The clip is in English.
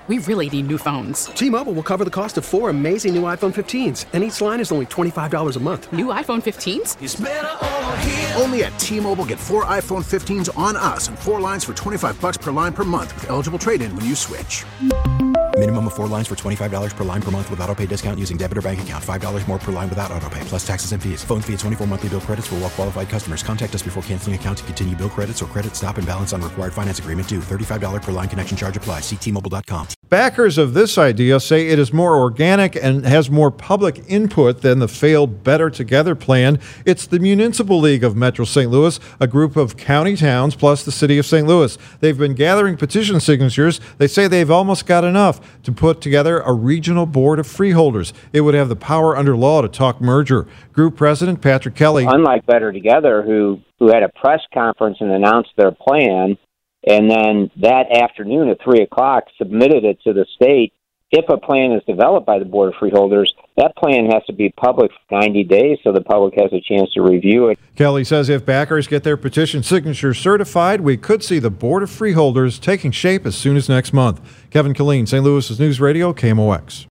We really need new phones. T-Mobile will cover the cost of 4 amazing new iPhone 15s, and each line is only $25 a month. New iPhone 15s? It's better over here. Only at T-Mobile, get 4 iPhone 15s on us and 4 lines for $25 per line per month with eligible trade-in when you switch. Minimum of 4 lines for $25 per line per month with autopay discount using debit or bank account. $5 more per line without autopay, plus taxes and fees. Phone fee at 24 monthly bill credits for well-qualified customers. Contact us before canceling account to continue bill credits or credit stop and balance on required finance agreement due. $35 per line connection charge applies. See T-Mobile.com. Backers of this idea say it is more organic and has more public input than the failed Better Together plan. It's the Municipal League of Metro St. Louis, a group of county towns plus the city of St. Louis. They've been gathering petition signatures. They say they've almost got enough to put together a regional board of freeholders. It would have the power under law to talk merger. Group President Patrick Kelly. Unlike Better Together, who had a press conference and announced their plan, and then that afternoon at 3 o'clock submitted it to the state. If a plan is developed by the Board of Freeholders, that plan has to be public for 90 days so the public has a chance to review it. Kelly says if backers get their petition signatures certified, we could see the Board of Freeholders taking shape as soon as next month. Kevin Killeen, St. Louis News Radio, KMOX.